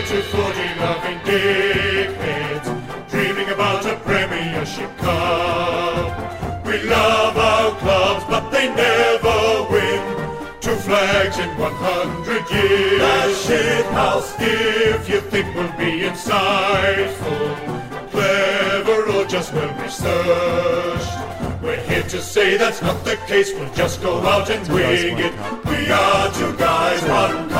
Two footy-loving dickheads, dreaming about a Premiership Cup. We love our clubs, but they never win. Two flags in 100 years. A shit house. If you think we'll be insightful, clever, or just well researched, we're here to say that's not the case. We'll just go out and wing it. We are two guys, one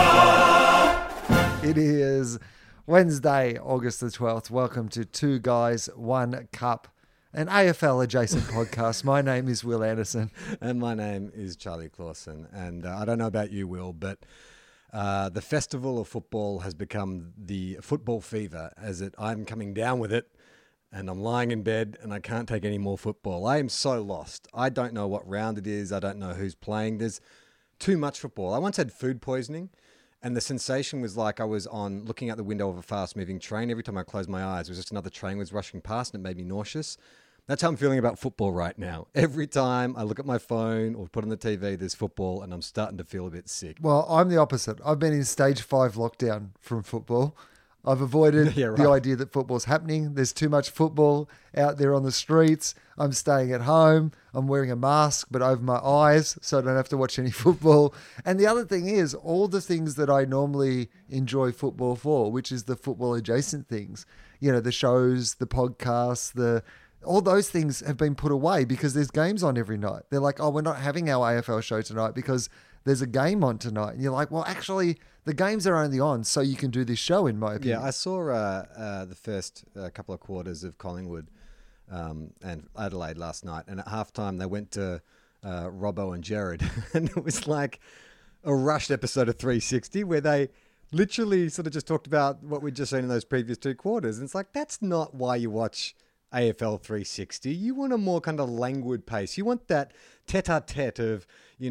cup. It is Wednesday, August the 12th. Welcome to Two Guys, One Cup, an AFL adjacent podcast. My name is Will Anderson. And my name is Charlie Clausen. And I don't know about you, Will, but the festival of football has become the football fever, I'm coming down with it. And I'm lying in bed and I can't take any more football. I am so lost. I don't know what round it is. I don't know who's playing. There's too much football. I once had food poisoning and the sensation was like I was looking out the window of a fast moving train. Every time I closed my eyes, it was just another train was rushing past and it made me nauseous. That's how I'm feeling about football right now. Every time I look at my phone or put on the TV, there's football and I'm starting to feel a bit sick. Well, I'm the opposite. I've been in stage 5 lockdown from football. I've avoided the idea that football's happening. There's too much football out there on the streets. I'm staying at home. I'm wearing a mask, but over my eyes, so I don't have to watch any football. And the other thing is, all the things that I normally enjoy football for, which is the football adjacent things, you know, the shows, the podcasts, all those things have been put away because there's games on every night. They're like, oh, we're not having our AFL show tonight because there's a game on tonight. And you're like, well, actually, the games are only on so you can do this show, in my opinion. Yeah, I saw the first couple of quarters of Collingwood and Adelaide last night. And at halftime, they went to Robbo and Jared. And it was like a rushed episode of 360 where they literally sort of just talked about what we'd just seen in those previous two quarters. And it's like, that's not why you watch AFL 360. You want a more kind of languid pace. You want that tete-a-tete of,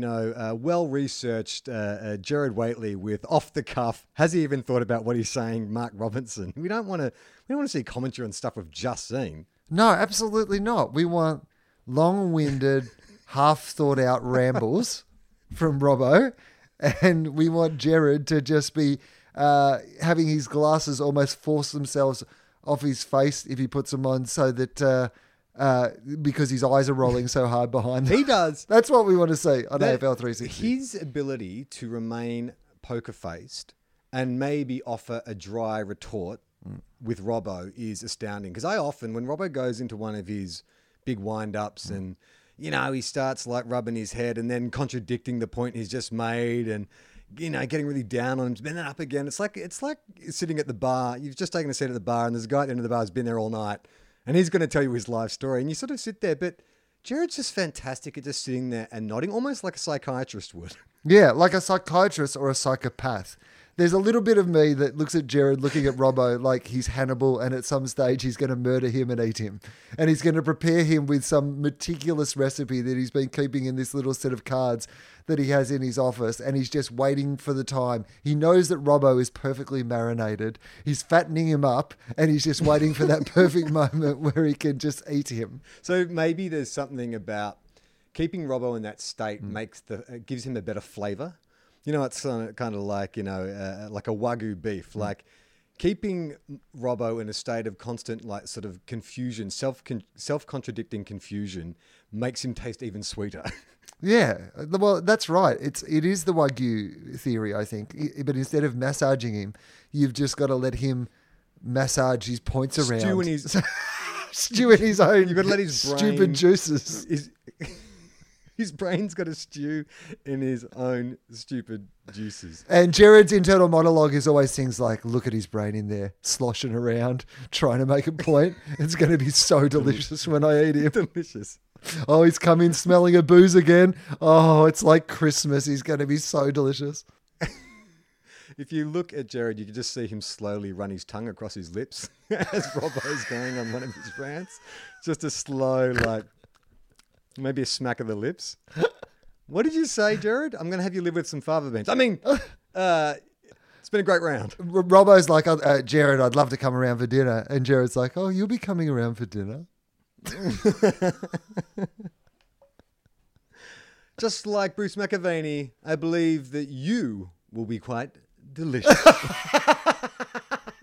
well-researched Jared Waitley with off-the-cuff. Has he even thought about what he's saying, Mark Robinson? We don't want to see commentary on stuff we've just seen. No, absolutely not. We want long-winded, half-thought-out rambles from Robbo, and we want Jared to just be having his glasses almost force themselves off his face if he puts them on so that because his eyes are rolling so hard behind them. He does. That's what we want to see on AFL 360. His ability to remain poker-faced and maybe offer a dry retort with Robbo is astounding. Because I often, when Robbo goes into one of his big wind-ups and, he starts like rubbing his head and then contradicting the point he's just made and getting really down on him, then up again. It's like sitting at the bar. You've just taken a seat at the bar and there's a guy at the end of the bar who's been there all night and he's going to tell you his life story. And you sort of sit there, but Jared's just fantastic at just sitting there and nodding, almost like a psychiatrist would. Yeah, like a psychiatrist or a psychopath. There's a little bit of me that looks at Jared looking at Robbo like he's Hannibal and at some stage he's going to murder him and eat him. And he's going to prepare him with some meticulous recipe that he's been keeping in this little set of cards that he has in his office. And he's just waiting for the time. He knows that Robbo is perfectly marinated. He's fattening him up and he's just waiting for that perfect moment where he can just eat him. So maybe there's something about keeping Robbo in that state gives him a better flavour. It's kind of like, like a Wagyu beef, like keeping Robbo in a state of constant, like sort of confusion, self-contradicting confusion makes him taste even sweeter. Yeah, well, that's right. It is the Wagyu theory, I think. But instead of massaging him, you've just got to let him massage his points around. Stew in his own. You've got to let his stupid juices. His brain's got to stew in his own stupid juices. And Jared's internal monologue is always things like, look at his brain in there, sloshing around, trying to make a point. It's going to be so delicious when I eat him. Delicious. Oh, he's come in smelling a booze again. Oh, it's like Christmas. He's going to be so delicious. If you look at Jared, you can just see him slowly run his tongue across his lips as Robbo's going on one of his rants. Just a slow, maybe a smack of the lips. What did you say, Jared? I'm going to have you live with some fava beans. I mean, it's been a great round. Robbo's like, Jared, I'd love to come around for dinner. And Jared's like, oh, you'll be coming around for dinner? Just like Bruce McAvaney, I believe that you will be quite delicious.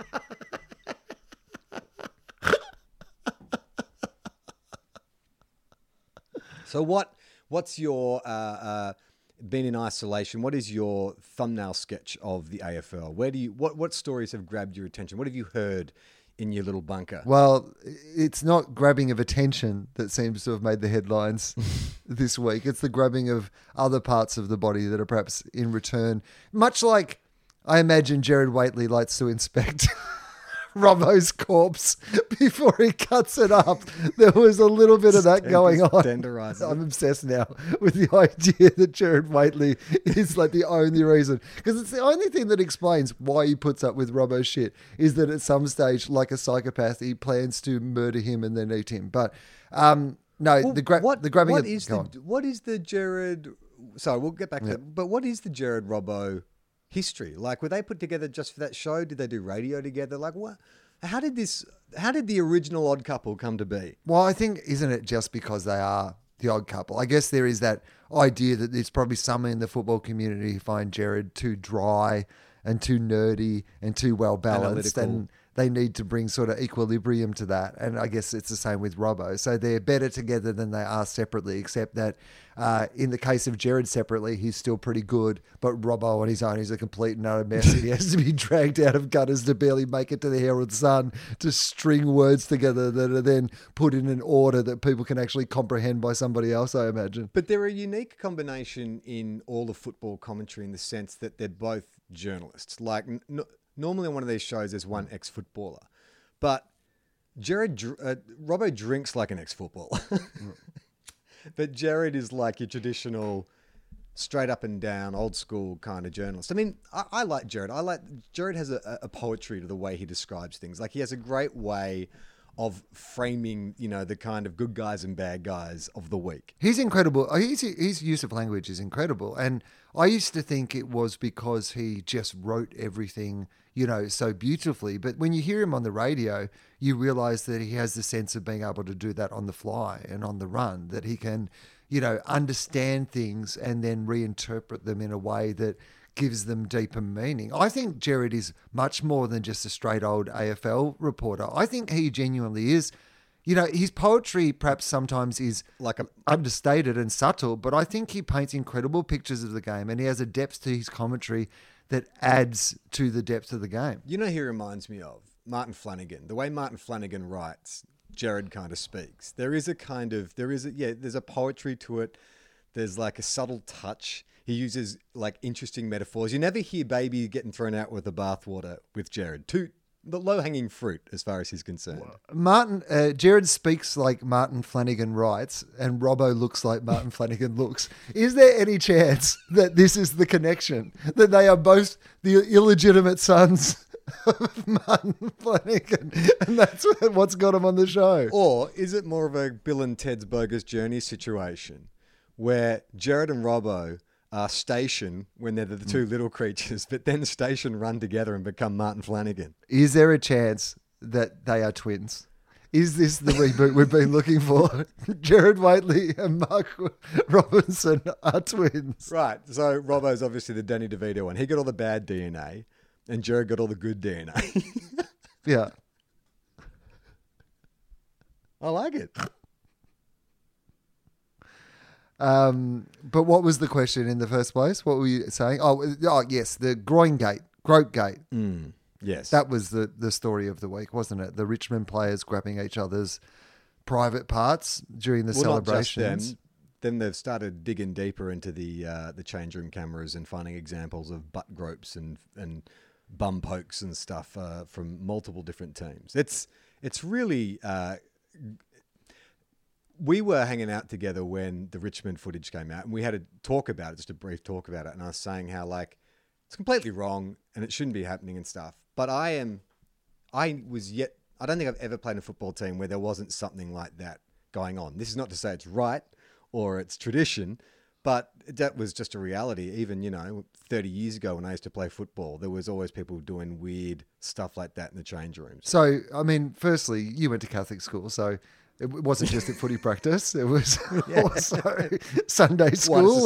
So what's your been in isolation? What is your thumbnail sketch of the AFL? What stories have grabbed your attention? What have you heard in your little bunker? Well, it's not grabbing of attention that seems to have made the headlines this week. It's the grabbing of other parts of the body that are perhaps in return. Much like I imagine Jared Waitley likes to inspect Robbo's corpse before he cuts it up. There was a little bit of that going on. Tenderizing. I'm obsessed now with the idea that Jared Waitley is like the only reason. Because it's the only thing that explains why he puts up with Robbo's shit is that at some stage, like a psychopath, he plans to murder him and then eat him. But no, Well, the grabbing what of... is the Jared... Sorry, we'll get back to that. But what is the Jared Robbo history? Like, were they put together just for that show? Did they do radio together? Like, what? How did the original Odd Couple come to be? Well, I think, isn't it just because they are the odd couple? I guess there is that idea that there's probably some in the football community who find Jared too dry and too nerdy and too well balanced, and they need to bring sort of equilibrium to that. And I guess it's the same with Robbo. So they're better together than they are separately, except that in the case of Jared separately, he's still pretty good. But Robbo on his own, he's a complete and utter mess. He has to be dragged out of gutters to barely make it to the Herald Sun to string words together that are then put in an order that people can actually comprehend by somebody else, I imagine. But they're a unique combination in all of football commentary in the sense that they're both journalists. Normally on one of these shows, there's one ex-footballer, but Robbo drinks like an ex-footballer. But Jared is like your traditional, straight up and down, old school kind of journalist. I mean, I like Jared. Jared has a poetry to the way he describes things. Like, he has a great way of framing, the kind of good guys and bad guys of the week. He's incredible. His use of language is incredible. And I used to think it was because he just wrote everything, so beautifully. But when you hear him on the radio, you realize that he has the sense of being able to do that on the fly and on the run, that he can, understand things and then reinterpret them in a way that gives them deeper meaning. I think Jared is much more than just a straight old AFL reporter. I think he genuinely is. His poetry perhaps sometimes is understated and subtle, but I think he paints incredible pictures of the game, and he has a depth to his commentary that adds to the depth of the game. He reminds me of Martin Flanagan. The way Martin Flanagan writes, Jared kind of speaks. There's a poetry to it. There's like a subtle touch. He uses like interesting metaphors. You never hear baby getting thrown out with the bathwater with Jared. The low-hanging fruit as far as he's concerned. Jared speaks like Martin Flanagan writes, and Robbo looks like Martin Flanagan looks. Is there any chance that this is the connection? That they are both the illegitimate sons of Martin Flanagan, and that's what's got him on the show? Or is it more of a Bill and Ted's Bogus Journey situation, where Jared and Robbo are Station when they're the two little creatures, but then Station run together and become Martin Flanagan? Is there a chance that they are twins? Is this the reboot we've been looking for? Jared Waitley and Mark Robinson are twins. Right. So Robbo's obviously the Danny DeVito one. He got all the bad DNA, and Jared got all the good DNA. Yeah. I like it. But what was the question in the first place? What were you saying? Oh yes, the grope gate. Yes. That was the story of the week, wasn't it? The Richmond players grabbing each other's private parts during the celebrations. Not just them. Then they've started digging deeper into the change room cameras and finding examples of butt gropes and bum pokes and stuff from multiple different teams. It's really... We were hanging out together when the Richmond footage came out, and we had a talk about it, just a brief talk about it. And I was saying how it's completely wrong and it shouldn't be happening and stuff. But I don't think I've ever played in a football team where there wasn't something like that going on. This is not to say it's right or it's tradition, but that was just a reality. Even, 30 years ago when I used to play football, there was always people doing weird stuff like that in the change rooms. So, I mean, firstly, you went to Catholic school, so it wasn't just at footy practice. It was also Sunday school.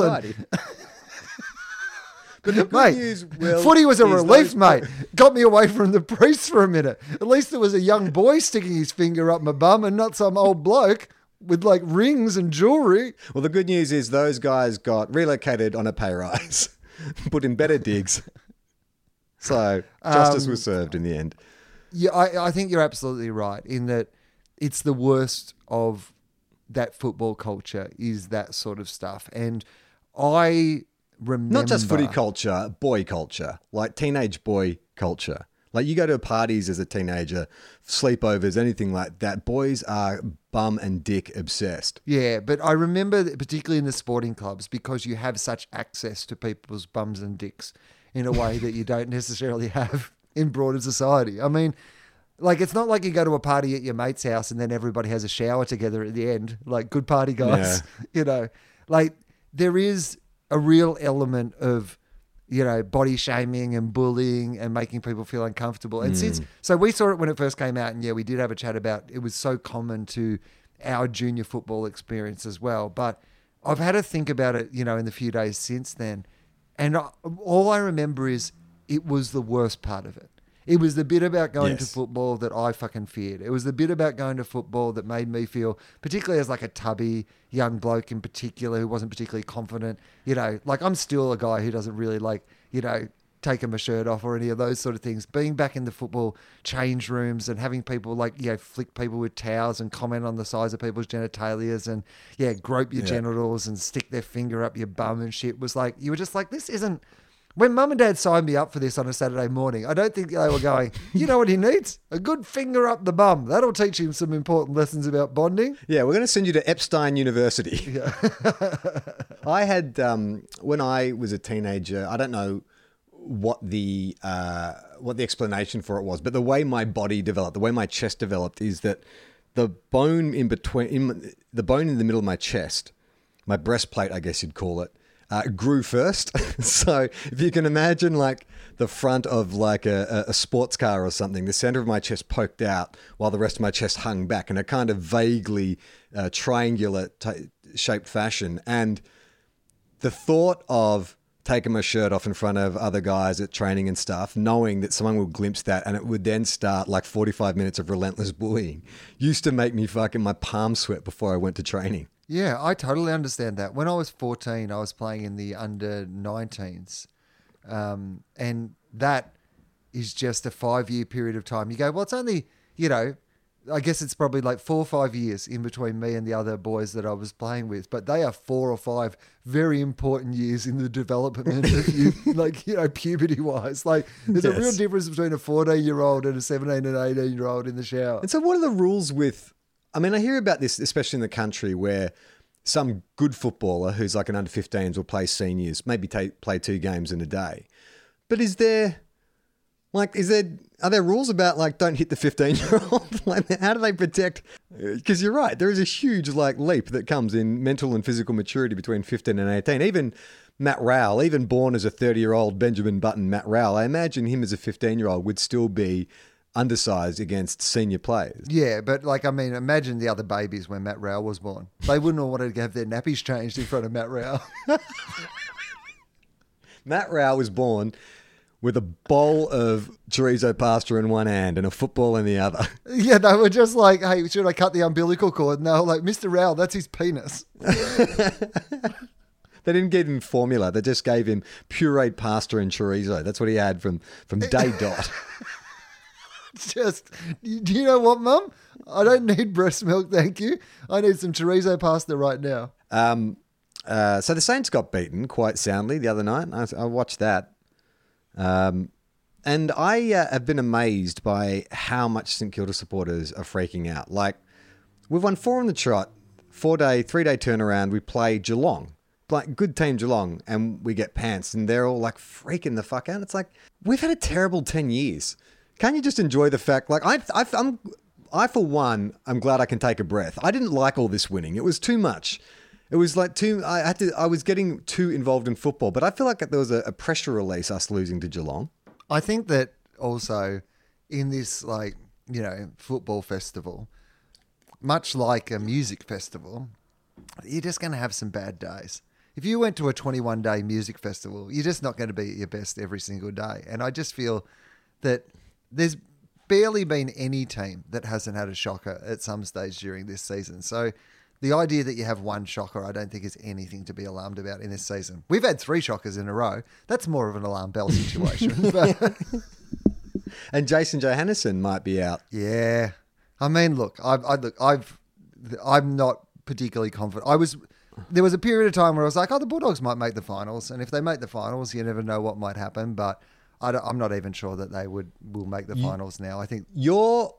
But the good news, Will, footy was a relief, mate. Got me away from the priest for a minute. At least there was a young boy sticking his finger up my bum and not some old bloke. with like rings and jewelry. Well, the good news is those guys got relocated on a pay rise, put in better digs. So justice was served in the end. Yeah, I think you're absolutely right in that it's the worst of that football culture is that sort of stuff. And I remember... Not just footy culture, boy culture, like teenage boy culture. Like you go to parties as a teenager, sleepovers, anything like that. Boys are bum and dick obsessed. Yeah, but I remember that particularly in the sporting clubs because you have such access to people's bums and dicks in a way that you don't necessarily have in broader society. I mean, like it's not like you go to a party at your mate's house and then everybody has a shower together at the end. Like good party guys, you know. Like there is a real element of body shaming and bullying and making people feel uncomfortable. And so we saw it when it first came out, and we did have a chat about it was so common to our junior football experience as well. But I've had to think about it, in the few days since then. And all I remember is it was the worst part of it. It was the bit about going to football that I fucking feared. It was the bit about going to football that made me feel, particularly as like a tubby young bloke in particular who wasn't particularly confident, like I'm still a guy who doesn't really like, taking my shirt off or any of those sort of things. Being back in the football change rooms and having people flick people with towels and comment on the size of people's genitalias and grope your genitals and stick their finger up your bum and shit was like, you were just like, this isn't... When mum and dad signed me up for this on a Saturday morning, I don't think they were going, you know what he needs? A good finger up the bum. That'll teach him some important lessons about bonding. Yeah, we're going to send you to Epstein University. Yeah. I had, when I was a teenager, I don't know what the explanation for it was, but the way my body developed, the way my chest developed is that the bone in the middle of my chest, my breastplate, I guess you'd call it, grew first. So if you can imagine like the front of like a sports car or something, the center of my chest poked out while the rest of my chest hung back in a kind of vaguely triangular shaped fashion. And the thought of taking my shirt off in front of other guys at training and stuff, knowing that someone would glimpse that and it would then start like 45 minutes of relentless bullying, used to make me fucking my palms sweat before I went to training. Yeah, I totally understand that. When I was 14, I was playing in the under-19s. And that is just a 5-year period of time. You go, well, it's only, I guess it's probably like 4 or 5 years in between me and the other boys that I was playing with. But they are 4 or 5 very important years in the development of you, puberty-wise. Like, there's a real difference between a 14-year-old and a 17 and 18-year-old in the shower. And so what are the rules with... I mean, I hear about this, especially in the country, where some good footballer who's like an under-15s will play seniors, maybe play 2 games in a day. But are there rules about like don't hit the 15-year-old? Like, how do they protect? Because you're right, there is a huge like leap that comes in mental and physical maturity between 15 and 18. Even Matt Rowell, even born as a 30-year-old Benjamin Button Matt Rowell, I imagine him as a 15-year-old would still be undersized against senior players. Yeah, but imagine the other babies when Matt Rowell was born. They wouldn't have wanted to have their nappies changed in front of Matt Rowell. Matt Rowell was born with a bowl of chorizo pasta in one hand and a football in the other. Yeah, they were just like, hey, should I cut the umbilical cord? And they were like, Mr. Rowell, that's his penis. They didn't give him formula. They just gave him pureed pasta and chorizo. That's what he had from day dot. Just, do you know what, Mum? I don't need breast milk, thank you. I need some chorizo pasta right now. So the Saints got beaten quite soundly the other night. I watched that. And I have been amazed by how much St Kilda supporters are freaking out. Like, we've won 4 on the trot, 3-day turnaround. We play Geelong, like good team Geelong, and we get pants, and they're all like freaking the fuck out. It's like, we've had a terrible 10 years. Can't you just enjoy the fact? Like, I for one, I'm glad I can take a breath. I didn't like all this winning. It was too much. It was like I was getting too involved in football, but I feel like there was a pressure release us losing to Geelong. I think that also in this football festival, much like a music festival, you're just going to have some bad days. If you went to a 21-day music festival, you're just not going to be at your best every single day. And I just feel that there's barely been any team that hasn't had a shocker at some stage during this season. So The idea that you have one shocker, I don't think is anything to be alarmed about in this season. We've had 3 shockers in a row. That's more of an alarm bell situation. But and Jason Johannesson might be out. yeah. I mean, look, I'm not particularly confident. There was a period of time where I was like, the Bulldogs might make the finals. And if they make the finals, you never know what might happen. But I'm not even sure that they will make the finals now. I think your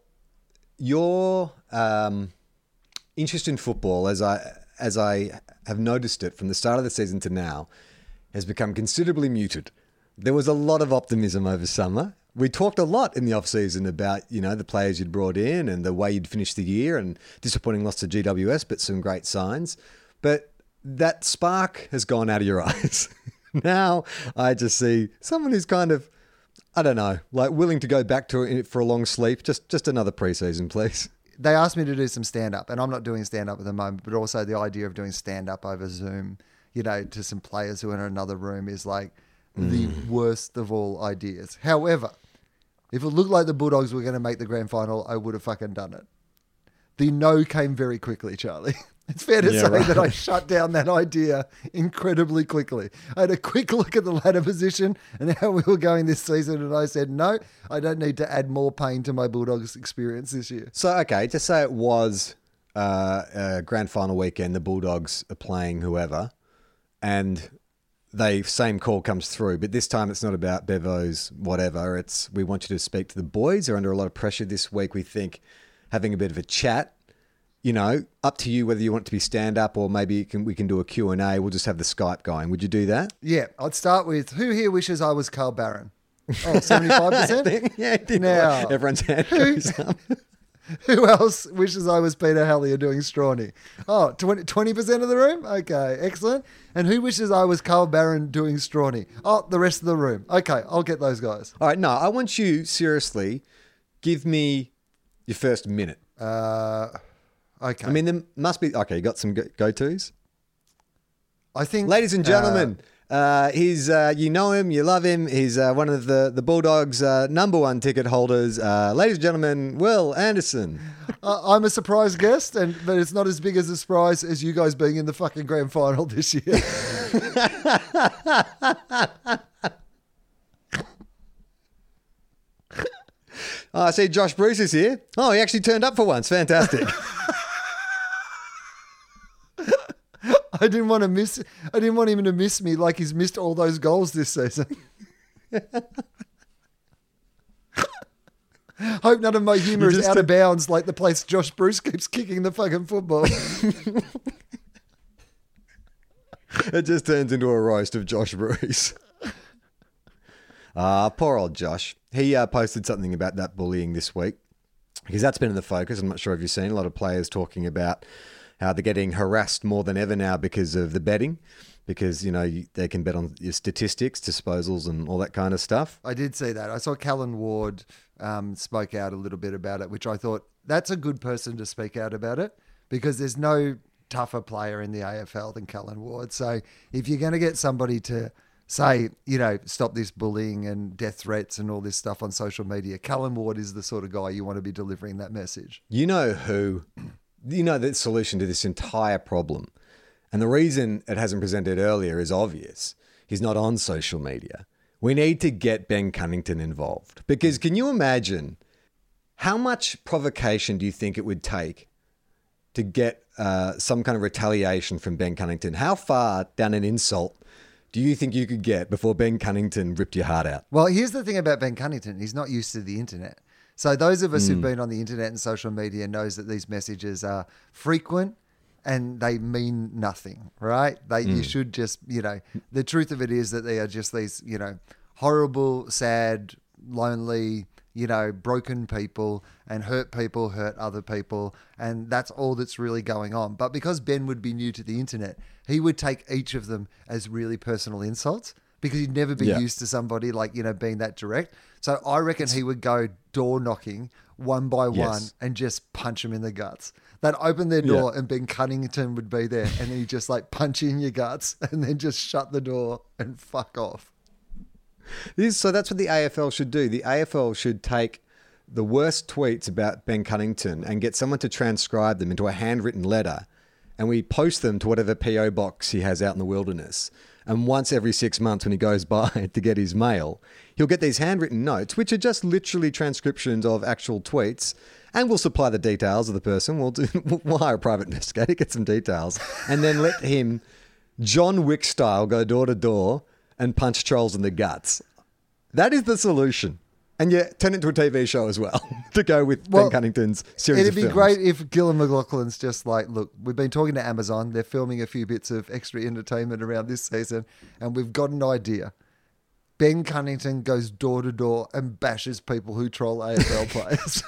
interest in football, as I have noticed it from the start of the season to now, has become considerably muted. There was a lot of optimism over summer. We talked a lot in the off-season about, the players you'd brought in and the way you'd finished the year, and disappointing loss to GWS, but some great signs. But that spark has gone out of your eyes. Now I just see someone who's kind of, I don't know, like willing to go back to it for a long sleep. Just another preseason, please. They asked me to do some stand-up, and I'm not doing stand-up at the moment, but also the idea of doing stand-up over Zoom, to some players who are in another room is like the worst of all ideas. However, if it looked like the Bulldogs were going to make the grand final, I would have fucking done it. The no came very quickly, Charlie. It's fair to say that I shut down that idea incredibly quickly. I had a quick look at the ladder position and how we were going this season, and I said, no, I don't need to add more pain to my Bulldogs experience this year. So, okay, just say it was a grand final weekend, the Bulldogs are playing whoever, and the same call comes through, but this time it's not about Bevo's whatever. It's, we want you to speak to the boys. They're under a lot of pressure this week. We think having a bit of a chat, up to you whether you want it to be stand-up or maybe we can do a Q&A. We'll just have the Skype going. Would you do that? Yeah, I'd start with, who here wishes I was Carl Barron? 75%? Yeah, now, everyone's hand goes up. Who else wishes I was Peter Hallier doing Strawny? 20% of the room? Okay, excellent. And who wishes I was Carl Barron doing Strawny? The rest of the room. Okay, I'll get those guys. All right, no, I want you, seriously, give me your first minute. Okay. I mean, there must be... Okay, you got some go-tos? I think... Ladies and gentlemen, he's you know him, you love him. He's one of the Bulldogs' number 1 ticket holders. Ladies and gentlemen, Will Anderson. I'm a surprise guest, but it's not as big as a surprise as you guys being in the fucking grand final this year. I see Josh Bruce is here. Oh, he actually turned up for once. Fantastic. I didn't want him to miss me like he's missed all those goals this season. Hope none of my humour is out of bounds like the place Josh Bruce keeps kicking the fucking football. It just turns into a roast of Josh Bruce. Poor old Josh. He posted something about that bullying this week because that's been in the focus. I'm not sure if you've seen a lot of players talking about how they're getting harassed more than ever now because of the betting, because, they can bet on your statistics, disposals and all that kind of stuff. I did see that. I saw Callan Ward spoke out a little bit about it, which I thought that's a good person to speak out about it because there's no tougher player in the AFL than Callan Ward. So if you're going to get somebody to say, stop this bullying and death threats and all this stuff on social media, Callan Ward is the sort of guy you want to be delivering that message. The solution to this entire problem, and the reason it hasn't presented earlier is obvious. He's not on social media. We need to get Ben Cunnington involved because can you imagine how much provocation do you think it would take to get some kind of retaliation from Ben Cunnington? How far down an insult do you think you could get before Ben Cunnington ripped your heart out? Well, here's the thing about Ben Cunnington. He's not used to the internet. So those of us who've been on the internet and social media knows that these messages are frequent and they mean nothing, right? You should just, the truth of it is that they are just these, horrible, sad, lonely, broken people, and hurt people hurt other people. And that's all that's really going on. But because Ben would be new to the internet, he would take each of them as really personal insults because he'd never been used to somebody being that direct. So I reckon he would go door knocking one by one and just punch them in the guts. They'd open their door and Ben Cunnington would be there and then he'd just punch you in your guts and then just shut the door and fuck off. So that's what the AFL should do. The AFL should take the worst tweets about Ben Cunnington and get someone to transcribe them into a handwritten letter and we post them to whatever PO box he has out in the wilderness. And once every 6 months when he goes by to get his mail, he'll get these handwritten notes, which are just literally transcriptions of actual tweets. And we'll supply the details of the person. We'll hire a private investigator, get some details, and then let him, John Wick style, go door to door and punch trolls in the guts. That is the solution. And yeah, turn it into a TV show as well to go with Ben Cunnington's series of films. It'd be great if Gillan McLaughlin's just like, look, we've been talking to Amazon. They're filming a few bits of extra entertainment around this season, and we've got an idea. Ben Cunnington goes door to door and bashes people who troll AFL players.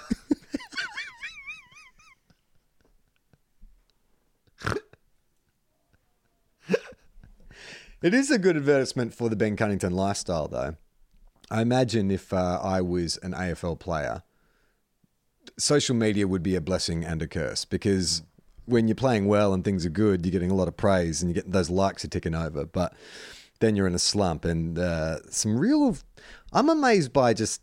It is a good advertisement for the Ben Cunnington lifestyle, though. I imagine if I was an AFL player, social media would be a blessing and a curse, because when you're playing well and things are good, you're getting a lot of praise and you're getting those likes are ticking over. But then you're in a slump, and I'm amazed by because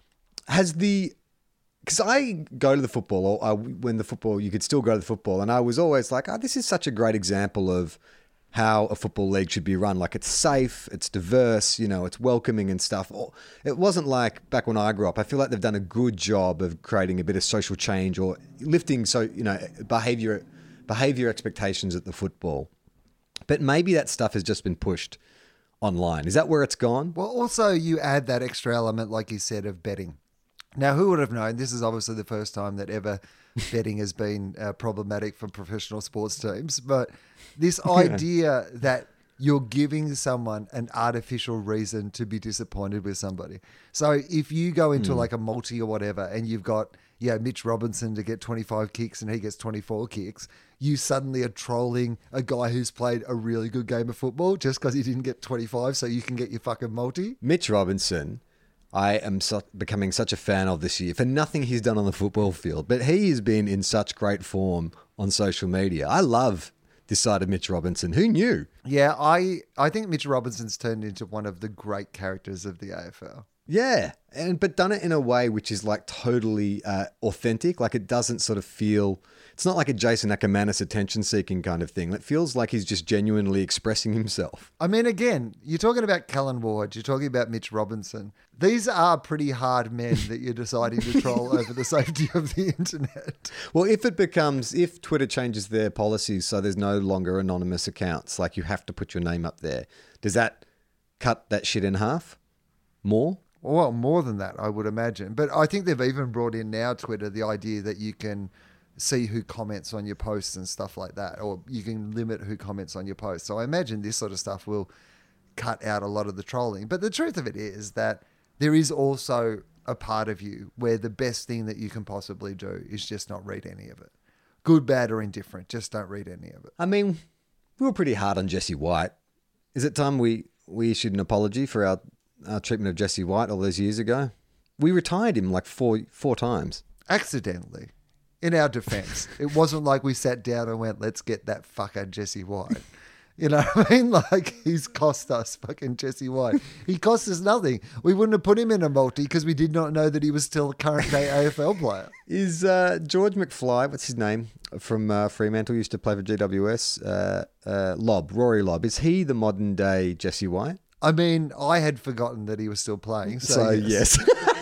I go to the football, or when the football, you could still go to the football, and I was always like, this is such a great example of how a football league should be run. Like, it's safe, it's diverse, it's welcoming and stuff. It wasn't like back when I grew up. I feel like they've done a good job of creating a bit of social change or lifting behavior expectations at the football. But maybe that stuff has just been pushed online. Is that where it's gone? Well, also you add that extra element, like you said, of betting. Now, who would have known? This is obviously the first time that ever betting has been problematic for professional sports teams. But this idea that you're giving someone an artificial reason to be disappointed with somebody. So if you go into like a multi or whatever, and you've got Mitch Robinson to get 25 kicks and he gets 24 kicks, you suddenly are trolling a guy who's played a really good game of football just because he didn't get 25 so you can get your fucking multi. Mitch Robinson, I am becoming such a fan of this year for nothing he's done on the football field, but he has been in such great form on social media. I love this side of Mitch Robinson. Who knew? Yeah, I think Mitch Robinson's turned into one of the great characters of the AFL. Yeah, but done it in a way which is like totally authentic. Like, it doesn't sort of feel... It's not like a Jason Ackermanis attention-seeking kind of thing. It feels like he's just genuinely expressing himself. I mean, again, you're talking about Callan Ward, you're talking about Mitch Robinson. These are pretty hard men that you're deciding to troll over the safety of the internet. Well, if Twitter changes their policies so there's no longer anonymous accounts, like you have to put your name up there, does that cut that shit in half? More? Well, more than that, I would imagine. But I think they've even brought in now, Twitter, the idea that you can see who comments on your posts and stuff like that, or you can limit who comments on your posts. So I imagine this sort of stuff will cut out a lot of the trolling. But the truth of it is that there is also a part of you where the best thing that you can possibly do is just not read any of it. Good, bad, or indifferent. Just don't read any of it. I mean, we were pretty hard on Jesse White. Is it time we issued an apology for our treatment of Jesse White all those years ago? We retired him like four times. Accidentally. In our defense, it wasn't like we sat down and went, let's get that fucker Jesse White. You know what I mean? Like, he's cost us fucking Jesse White. He cost us nothing. We wouldn't have put him in a multi because we did not know that he was still a current day AFL player. Is George McFly, what's his name, from Fremantle, used to play for GWS, Rory Lobb, is he the modern day Jesse White? I mean, I had forgotten that he was still playing. So yes.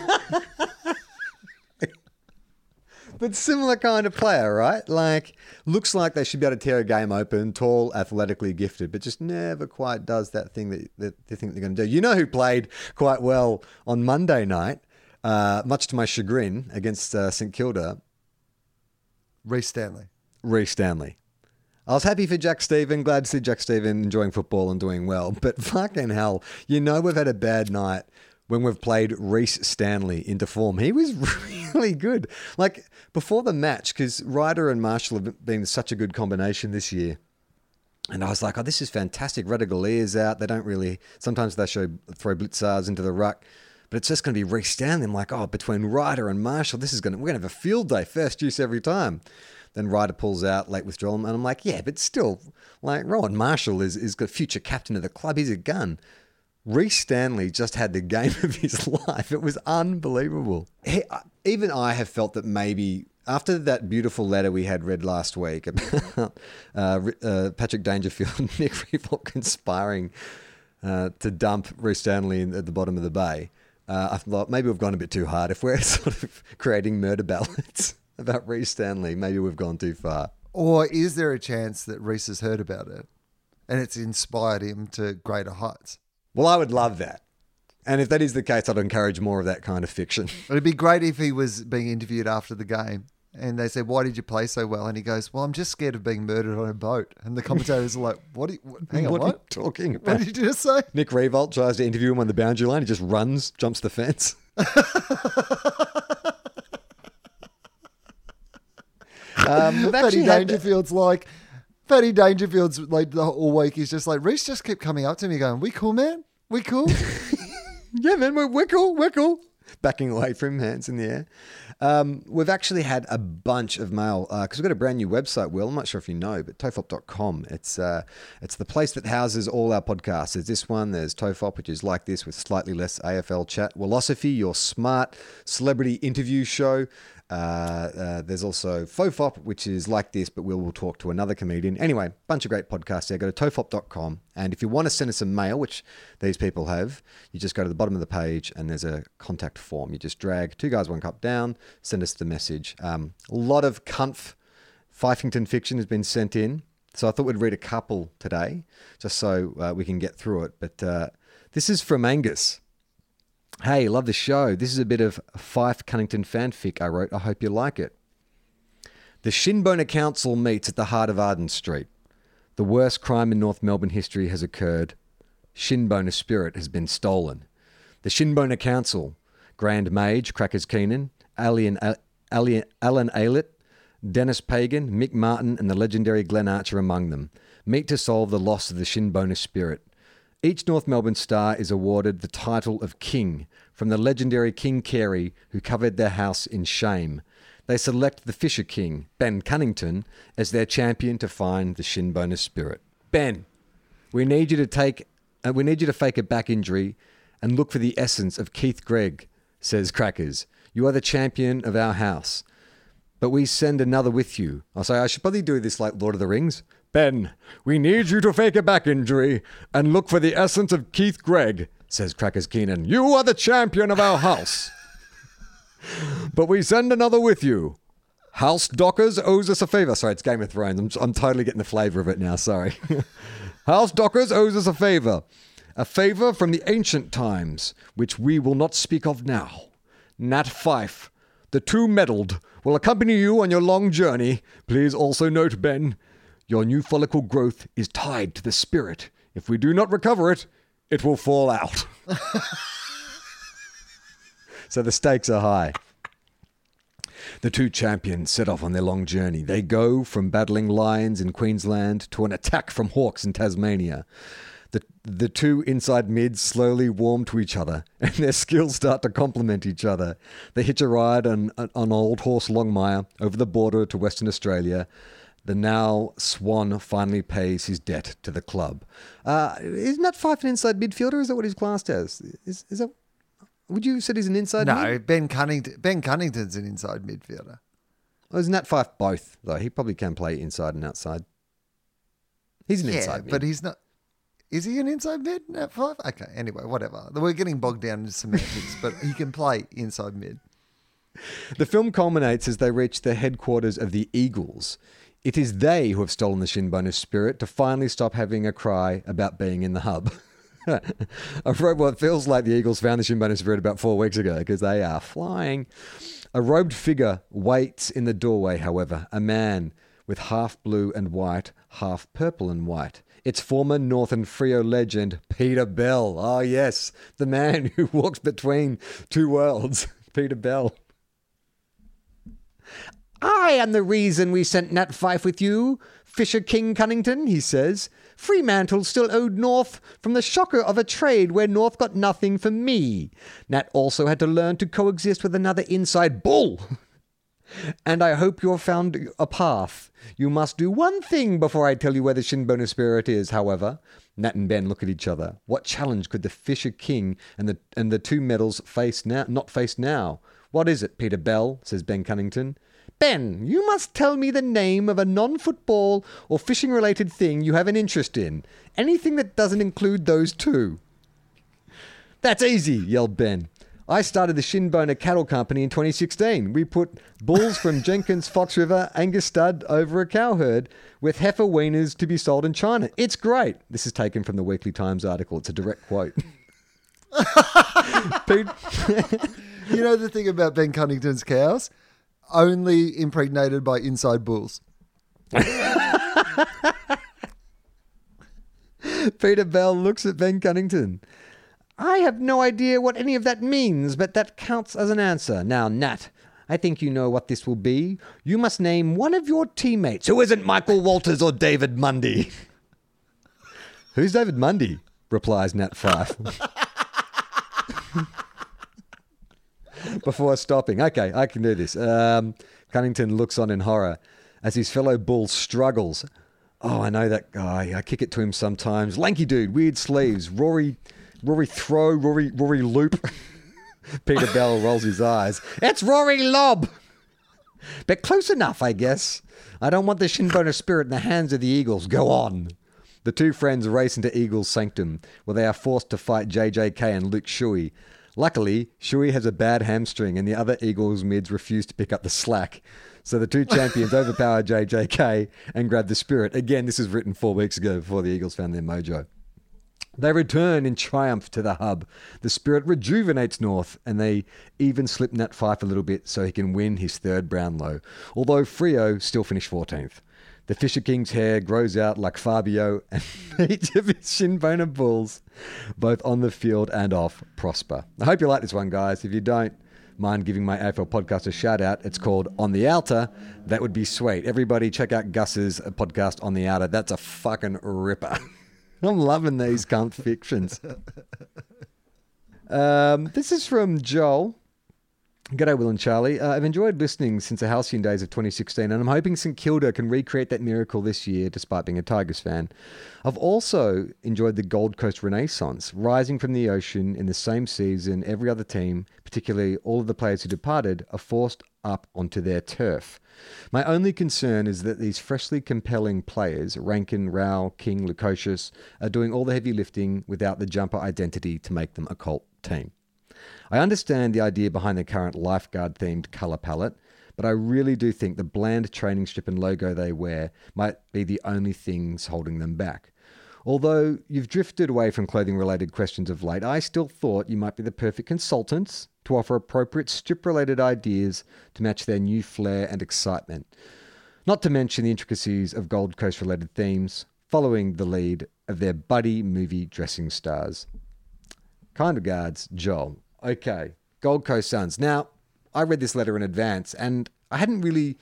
But similar kind of player, right? Like, looks like they should be able to tear a game open, tall, athletically gifted, but just never quite does that thing that they think they're going to do. You know who played quite well on Monday night, much to my chagrin, against St Kilda? Rhys Stanley. I was happy for Jack Steven, glad to see Jack Steven enjoying football and doing well, but fucking hell, we've had a bad night when we've played Rhys Stanley into form. He was really good. Like, before the match, because Ryder and Marshall have been such a good combination this year, and I was like, this is fantastic. Radigalier's out. They don't really... Sometimes they throw Blitzards into the ruck, but it's just going to be Rhys Stanley. I'm like, between Ryder and Marshall, we're going to have a field day, first use every time. Then Ryder pulls out, late withdrawal, and I'm like, yeah, but still, like, Rowan Marshall is the future captain of the club. He's a gun. Rhys Stanley just had the game of his life. It was unbelievable. Even I have felt that maybe after that beautiful letter we had read last week about Patrick Dangerfield and Nick Riewoldt conspiring to dump Rhys Stanley at the bottom of the bay, I thought maybe we've gone a bit too hard. If we're sort of creating murder ballads about Rhys Stanley, maybe we've gone too far. Or is there a chance that Rhys has heard about it and it's inspired him to greater heights? Well, I would love that. And if that is the case, I'd encourage more of that kind of fiction. It'd be great if he was being interviewed after the game and they said, "Why did you play so well?" And he goes, "Well, I'm just scared of being murdered on a boat." And the commentators are like, hang on, what? Are you talking about? What did you just say? Nick Riewoldt tries to interview him on the boundary line. He just runs, jumps the fence. Paddy Dangerfield's like the whole week. He's just like, Rhys just kept coming up to me going, "We cool, man? We cool?" Yeah, man, we're cool. Backing away from him, hands in the air. We've actually had a bunch of mail because we've got a brand new website, Will. I'm not sure if you know, but tofop.com. It's the place that houses all our podcasts. There's this one, there's Tofop, which is like this with slightly less AFL chat. Willosophy, your smart celebrity interview show. There's also Fofop, which is like this, but we'll talk to another comedian. Anyway, bunch of great podcasts there. Go to tofop.com. And if you want to send us some mail, which these people have, you just go to the bottom of the page and there's a contact form. You just drag 2 Guys, 1 Cup down, send us the message. A lot of Fifington fiction has been sent in. So I thought we'd read a couple today, just so we can get through it. But this is from Angus. "Hey, love the show. This is a bit of Fife Cunnington fanfic I wrote. I hope you like it. The Shinboner Council meets at the heart of Arden Street. The worst crime in North Melbourne history has occurred. Shinboner spirit has been stolen. The Shinboner Council, Grand Mage, Crackers Keenan, Alan Aylett, Dennis Pagan, Mick Martin, and the legendary Glenn Archer among them, meet to solve the loss of the Shinboner spirit. Each North Melbourne star is awarded the title of King from the legendary King Carey, who covered their house in shame. They select the Fisher King, Ben Cunnington, as their champion to find the Shinboner spirit. Ben, we need you to fake a back injury and look for the essence of Keith Gregg, says Crackers. You are the champion of our house. But we send another with you. I'll say I should probably do this like Lord of the Rings. Ben, we need you to fake a back injury and look for the essence of Keith Gregg, says Crackers Keenan. You are the champion of our house. But we send another with you. House Dockers owes us a favour. Sorry, it's Game of Thrones. I'm totally getting the flavour of it now, sorry. House Dockers owes us a favour. A favour from the ancient times, which we will not speak of now. Nat Fife, the two meddled, will accompany you on your long journey. Please also note, Ben, your new follicle growth is tied to the spirit. If we do not recover it, it will fall out. So the stakes are high. The two champions set off on their long journey. They go from battling lions in Queensland to an attack from hawks in Tasmania. The two inside mids slowly warm to each other, and their skills start to complement each other. They hitch a ride on Old Horse Longmire over the border to Western Australia. The now Swan finally pays his debt to the club. Isn't that Fife an inside midfielder? Is that what he's classed as? Is that? Would you say he's an inside mid? No, Ben Cunnington's an inside midfielder. Well, isn't that Fife both, though? He probably can play inside and outside. He's an inside mid. But he's not. Is he an inside mid at Fife? Okay, anyway, whatever. We're getting bogged down into semantics, but he can play inside mid. The film culminates as they reach the headquarters of the Eagles. It is they who have stolen the Shinboner spirit to finally stop having a cry about being in the hub. It feels like the Eagles found the Shinboner spirit about 4 weeks ago because they are flying. A robed figure waits in the doorway, however, a man with half blue and white, half purple and white. It's former Northern Freo legend, Peter Bell. Oh, yes, the man who walks between two worlds, Peter Bell. I am the reason we sent Nat Fife with you, Fisher King Cunnington, he says. Fremantle still owed North from the shocker of a trade where North got nothing for me. Nat also had to learn to coexist with another inside bull. And I hope you've found a path. You must do one thing before I tell you where the Shinboner spirit is, however. Nat and Ben look at each other. What challenge could the Fisher King and the two medals not face now? What is it, Peter Bell, says Ben Cunnington. Ben, you must tell me the name of a non-football or fishing-related thing you have an interest in. Anything that doesn't include those two. That's easy, yelled Ben. I started the Shinboner Cattle Company in 2016. We put bulls from Jenkins Fox River Angus stud over a cow herd with heifer weaners to be sold in China. It's great. This is taken from the Weekly Times article. It's a direct quote. Pete. You know the thing about Ben Cunnington's cows? Only impregnated by inside bulls. Peter Bell looks at Ben Cunnington. I have no idea what any of that means, but that counts as an answer. Now, Nat, I think you know what this will be. You must name one of your teammates who isn't Michael Walters or David Mundy. Who's David Mundy? Replies Nat Fife. Before stopping. Okay, I can do this. Cunnington looks on in horror as his fellow bull struggles. Oh, I know that guy. I kick it to him sometimes. Lanky dude, weird sleeves, Rory Loop. Peter Bell rolls his eyes. It's Rory Lobb. But close enough, I guess. I don't want the Shinboner spirit in the hands of the Eagles. Go on. The two friends race into Eagles' sanctum, where they are forced to fight JJK and Luke Shuey. Luckily, Shuey has a bad hamstring and the other Eagles mids refuse to pick up the slack. So the two champions overpower JJK and grab the spirit. Again, this was written 4 weeks ago before the Eagles found their mojo. They return in triumph to the hub. The spirit rejuvenates North, and they even slip Nat Fife a little bit so he can win his third Brownlow, although Freo still finished 14th. The Fisher King's hair grows out like Fabio, and each of his Shinboner bulls, both on the field and off, prosper. I hope you like this one, guys. If you don't mind giving my AFL podcast a shout out, it's called On the Outer. That would be sweet. Everybody check out Gus's podcast On the Outer. That's a fucking ripper. I'm loving these cunt fictions. This is from Joel. G'day, Will and Charlie. I've enjoyed listening since the halcyon days of 2016, and I'm hoping St Kilda can recreate that miracle this year, despite being a Tigers fan. I've also enjoyed the Gold Coast Renaissance, rising from the ocean in the same season. Every other team, particularly all of the players who departed, are forced up onto their turf. My only concern is that these freshly compelling players, Rankin, Rao, King, Lukosius, are doing all the heavy lifting without the jumper identity to make them a cult team. I understand the idea behind the current lifeguard-themed colour palette, but I really do think the bland training strip and logo they wear might be the only things holding them back. Although you've drifted away from clothing-related questions of late, I still thought you might be the perfect consultants to offer appropriate strip-related ideas to match their new flair and excitement. Not to mention the intricacies of Gold Coast-related themes, following the lead of their buddy movie dressing stars. Kind regards, Joel. Okay, Gold Coast Suns. Now, I read this letter in advance, and I hadn't really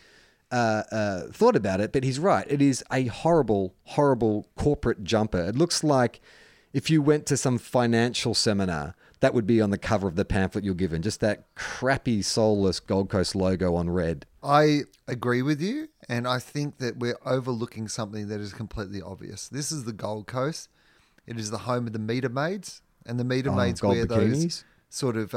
thought about it, but he's right. It is a horrible, horrible corporate jumper. It looks like if you went to some financial seminar, that would be on the cover of the pamphlet you're given. Just that crappy, soulless Gold Coast logo on red. I agree with you, and I think that we're overlooking something that is completely obvious. This is the Gold Coast. It is the home of the meter maids, and the meter maids wear bikinis? Those sort of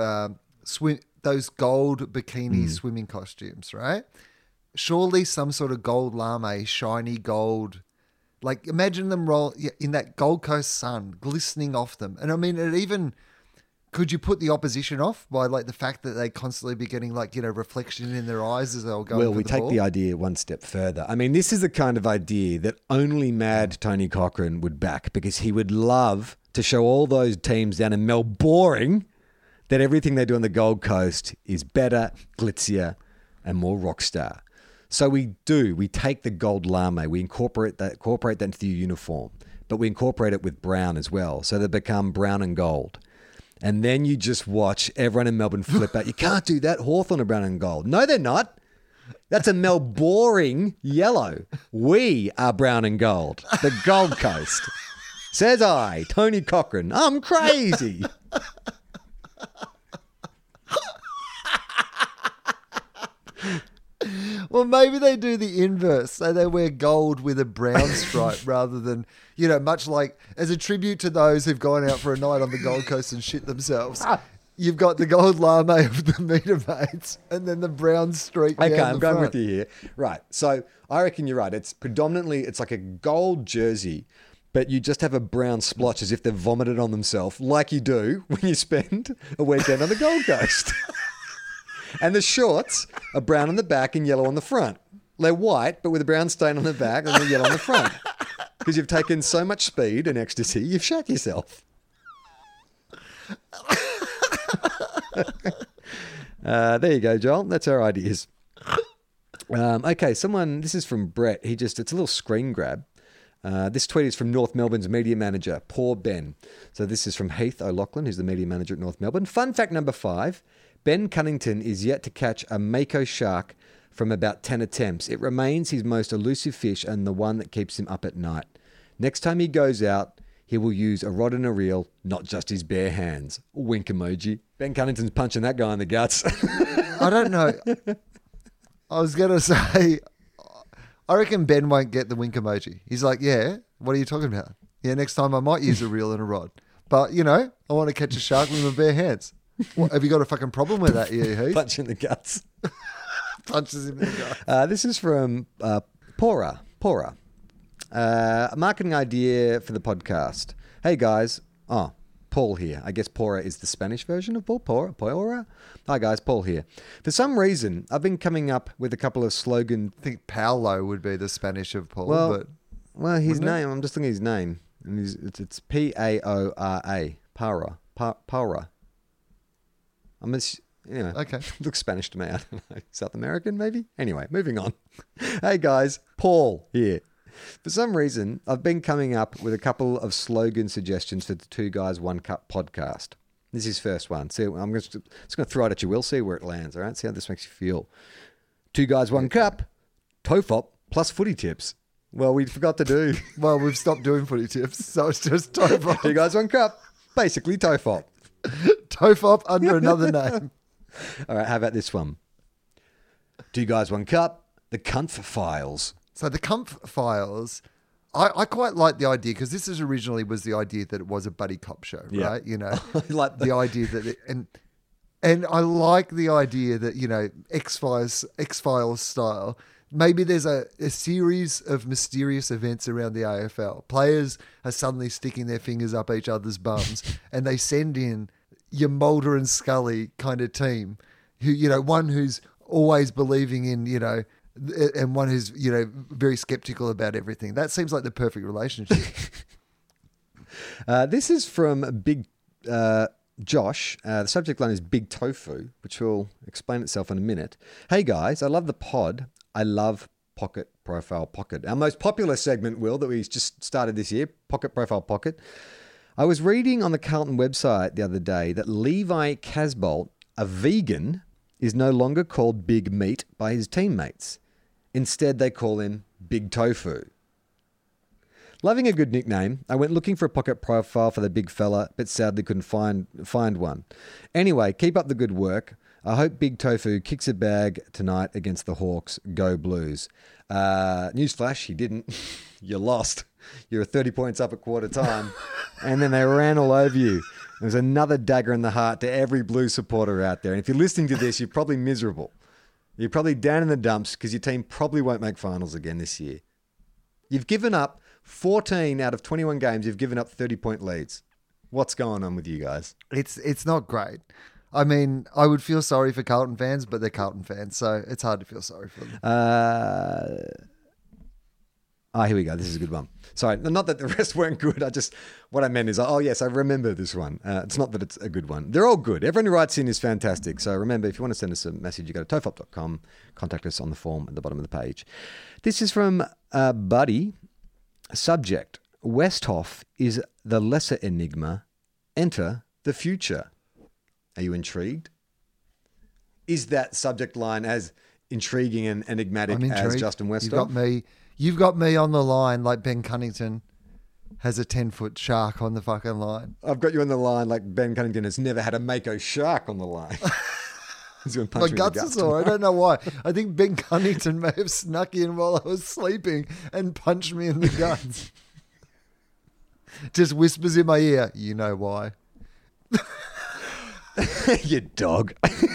those gold bikini swimming costumes, right? Surely some sort of gold lame, shiny gold. Like, imagine them roll in that Gold Coast sun, glistening off them. And I mean, it even... Could you put the opposition off by like the fact that they constantly be getting like, you know, reflection in their eyes as they'll go? Well, we take the idea one step further. I mean, this is the kind of idea that only mad Tony Cochrane would back, because he would love to show all those teams down in Melbourne that everything they do on the Gold Coast is better, glitzier, and more rock star. So we take the gold lame, we incorporate that into the uniform, but we incorporate it with brown as well. So they become brown and gold. And then you just watch everyone in Melbourne flip out. You can't do that. Hawthorn are brown and gold. No, they're not. That's a Melbourne yellow. We are brown and gold. The Gold Coast. Says I, Tony Cochrane. I'm crazy. Well, maybe they do the inverse. So they wear gold with a brown stripe rather than, you know, much like as a tribute to those who've gone out for a night on the Gold Coast and shit themselves. you've got the gold lame of the meter mates and then the brown streak down Okay, I'm the going front. with you here. Right. So I reckon you're right. It's predominantly, it's like a gold jersey, but you just have a brown splotch as if they've vomited on themselves, like you do when you spend a weekend on the Gold Coast. And the shorts are brown on the back and yellow on the front. They're white, but with a brown stain on the back and a yellow on the front. Because you've taken so much speed and ecstasy, you've shat yourself. There you go, Joel. That's our ideas. Okay, this is from Brett. It's a little screen grab. This tweet is from North Melbourne's media manager, Poor Ben. So this is from Heath O'Loughlin, who's the media manager at North Melbourne. Fun fact number 5, Ben Cunnington is yet to catch a mako shark from about 10 attempts. It remains his most elusive fish and the one that keeps him up at night. Next time he goes out, he will use a rod and a reel, not just his bare hands. Wink emoji. Ben Cunnington's punching that guy in the guts. I don't know. I was going to say, I reckon Ben won't get the wink emoji. He's like, yeah, what are you talking about? Yeah, next time I might use a reel and a rod. But, I want to catch a shark with my bare hands. What, have you got a fucking problem with that, Heath? Punch in the guts. Punches him in the gut. This is from Pora. A marketing idea for the podcast. Hey, guys. Oh, Paul here. I guess Pora is the Spanish version of Paul. Pora. Hi, guys. Paul here. For some reason, I've been coming up with a couple of slogans. I think Paolo would be the Spanish of Paul. Well, his name. I'm just looking at his name. And it's Paora. Paora. Anyway, okay. Looks Spanish to me. I don't know. South American, maybe? Anyway, moving on. Hey, guys. Paul here. For some reason, I've been coming up with a couple of slogan suggestions for the Two Guys, One Cup podcast. This is first one. See, I'm just going to throw it at you. We'll see where it lands, all right? See how this makes you feel. Two Guys, One Cup, TOEFOP plus footy tips. Well, we forgot to do. Well, we've stopped doing footy tips, so it's just TOEFOP. Two Guys, One Cup, basically TOEFOP. TOEFOP under another name. All right, how about this one? Two Guys, One Cup, the Cunt Files. So the Cunt Files, I quite like the idea because this originally was the idea that it was a buddy cop show, right? I like the idea that and I like the idea that X-Files style. Maybe there's a series of mysterious events around the AFL. Players are suddenly sticking their fingers up each other's bums, and they send in your Mulder and Scully kind of team, who one who's always believing in and one who's, very skeptical about everything. That seems like the perfect relationship. This is from Big Josh. The subject line is Big Tofu, which will explain itself in a minute. Hey, guys, I love the pod. I love Pocket Profile Pocket. Our most popular segment, Will, that we just started this year, Pocket Profile Pocket. I was reading on the Carlton website the other day that Levi Casbolt, a vegan, is no longer called Big Meat by his teammates. Instead, they call him Big Tofu. Loving a good nickname, I went looking for a pocket profile for the big fella, but sadly couldn't find one. Anyway, keep up the good work. I hope Big Tofu kicks a bag tonight against the Hawks. Go Blues. Newsflash, he didn't. You lost. You were 30 points up at quarter time, and then they ran all over you. There was another dagger in the heart to every Blue supporter out there. And if you're listening to this, you're probably miserable. You're probably down in the dumps because your team probably won't make finals again this year. You've given up 14 out of 21 games. You've given up 30-point leads. What's going on with you guys? It's not great. I mean, I would feel sorry for Carlton fans, but they're Carlton fans, so it's hard to feel sorry for them. Here we go. This is a good one. Sorry, not that the rest weren't good. What I meant is, yes, I remember this one. It's not that it's a good one. They're all good. Everyone who writes in is fantastic. So remember, if you want to send us a message, you go to tofop.com, contact us on the form at the bottom of the page. This is from Buddy. Subject, Westhoff is the lesser enigma. Enter the future. Are you intrigued? Is that subject line as intriguing and enigmatic as Justin Westhoff? You've got me on the line like Ben Cunnington has a 10-foot shark on the fucking line. I've got you on the line like Ben Cunnington has never had a mako shark on the line. He's going to punch my guts are sore. I don't know why. I think Ben Cunnington may have snuck in while I was sleeping and punched me in the guts. Just whispers in my ear, you know why. You dog.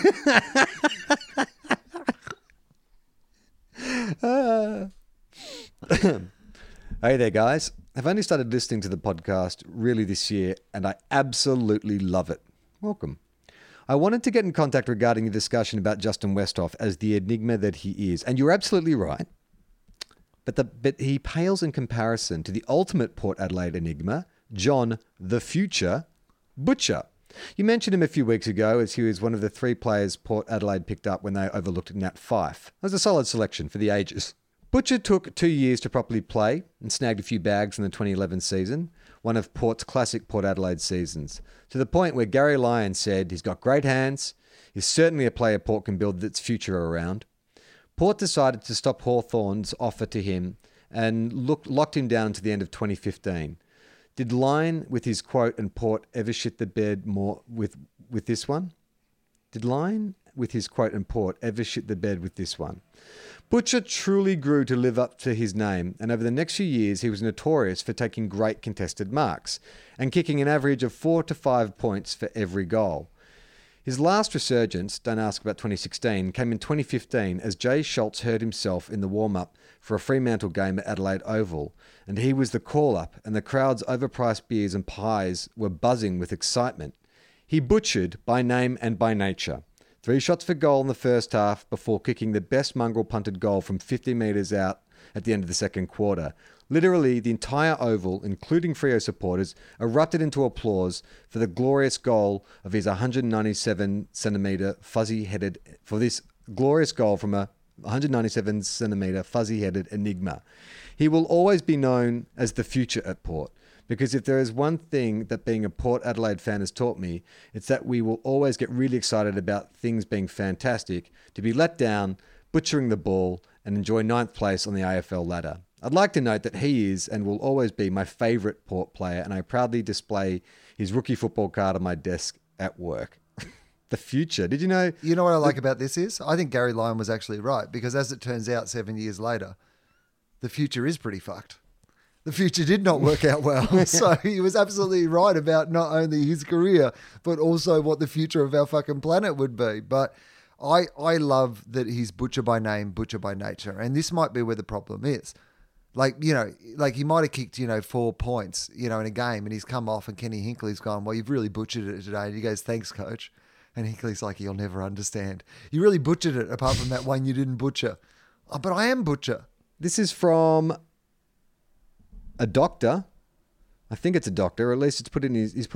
Hey there, guys. I've only started listening to the podcast really this year, and I absolutely love it. Welcome. I wanted to get in contact regarding the discussion about Justin Westhoff as the enigma that he is. And you're absolutely right. But he pales in comparison to the ultimate Port Adelaide enigma, John the Future Butcher. You mentioned him a few weeks ago as he was one of the 3 players Port Adelaide picked up when they overlooked Nat Fyfe. It was a solid selection for the ages. Butcher took 2 years to properly play and snagged a few bags in the 2011 season, one of Port's classic Port Adelaide seasons, to the point where Gary Lyon said he's got great hands, he's certainly a player Port can build its future around. Port decided to stop Hawthorn's offer to him and locked him down to the end of 2015. Did Lyon, with his quote and Port, ever shit the bed more with this one? Did Lyon, with his quote and Port, ever shit the bed with this one? Butcher truly grew to live up to his name, and over the next few years he was notorious for taking great contested marks and kicking an average of 4 to 5 points for every goal. His last resurgence, don't ask about 2016, came in 2015 as Jay Schultz hurt himself in the warm-up for a Fremantle game at Adelaide Oval, and he was the call-up, and the crowd's overpriced beers and pies were buzzing with excitement. He butchered by name and by nature. 3 shots for goal in the first half before kicking the best mongrel punted goal from 50 metres out at the end of the second quarter. Literally, the entire Oval, including Freo supporters, erupted into applause for the glorious goal of his 197-centimetre fuzzy-headed... for this glorious goal from a 197-centimetre fuzzy-headed enigma. He will always be known as the future at Port. Because if there is one thing that being a Port Adelaide fan has taught me, it's that we will always get really excited about things being fantastic, to be let down, butchering the ball, and enjoy 9th place on the AFL ladder. I'd like to note that he is and will always be my favourite Port player, and I proudly display his rookie football card on my desk at work. The future. Did you know? You know what I like about this is? I think Gary Lyon was actually right, because as it turns out 7 years later, the future is pretty fucked. The future did not work out well. So he was absolutely right about not only his career, but also what the future of our fucking planet would be. But I love that he's butcher by name, butcher by nature. And this might be where the problem is. Like, you know, like he might have kicked, 4 points, in a game, and he's come off and Kenny Hinckley's gone, well, you've really butchered it today. And he goes, thanks, coach. And Hinckley's like, you'll never understand. You really butchered it apart from that one you didn't butcher. Oh, but I am butcher. This is from a doctor. I think it's a doctor, or at least he's put it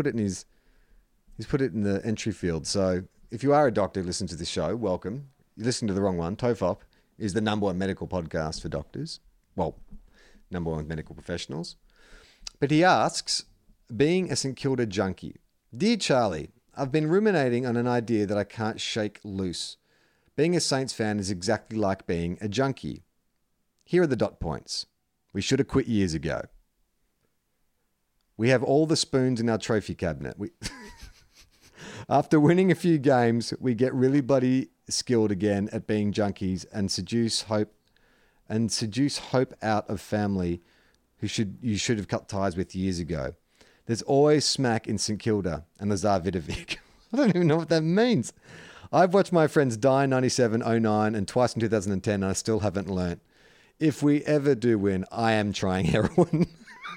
in the entry field. So if you are a doctor who listens to this show, welcome. You listen to the wrong one. TOFOP is the number 1 medical podcast for doctors. Well, number 1 medical professionals. But he asks, being a St Kilda junkie, Dear Charlie, I've been ruminating on an idea that I can't shake loose. Being a Saints fan is exactly like being a junkie. Here are the dot points. We should have quit years ago. We have all the spoons in our trophy cabinet. After winning a few games, we get really bloody skilled again at being junkies and seduce hope out of family you should have cut ties with years ago. There's always smack in St Kilda and Lazar Vidovic. I don't even know what that means. I've watched my friends die in 97, 09 and twice in 2010 and I still haven't learnt. If we ever do win, I am trying heroin.